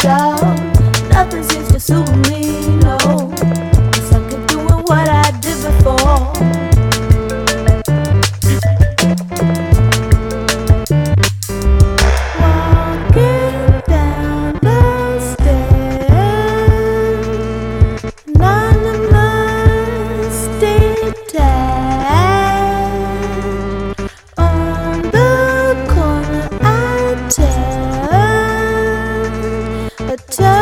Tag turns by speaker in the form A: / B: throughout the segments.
A: doubt. Nothing seems to suit me, no. 'Cause I keep doing what I did before. Walking down the stairs, anonymous detached. On the corner I turn, a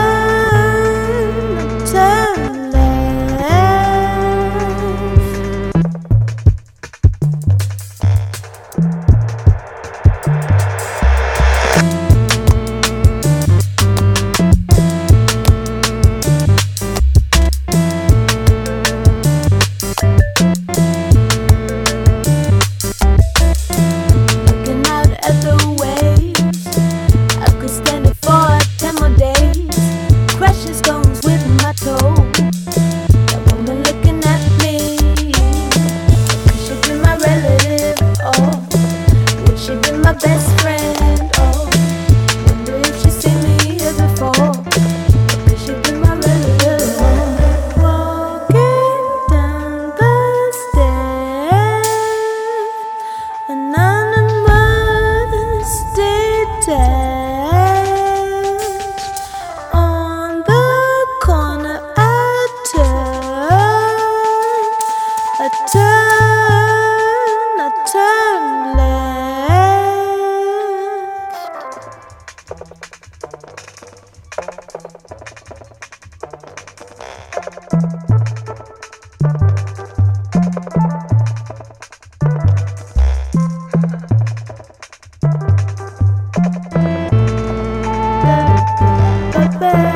A: turn left. Looking out at the waves, I could stand it for 10 more days. Crushing stones with my toes. That woman looking at me. Could she be my relative? Oh, would she be my best friend? Oh, wonder if she's seen me here before. Could she be my relative? Walking down the stairs, anonymous detached. On the corner I turn, a turn left.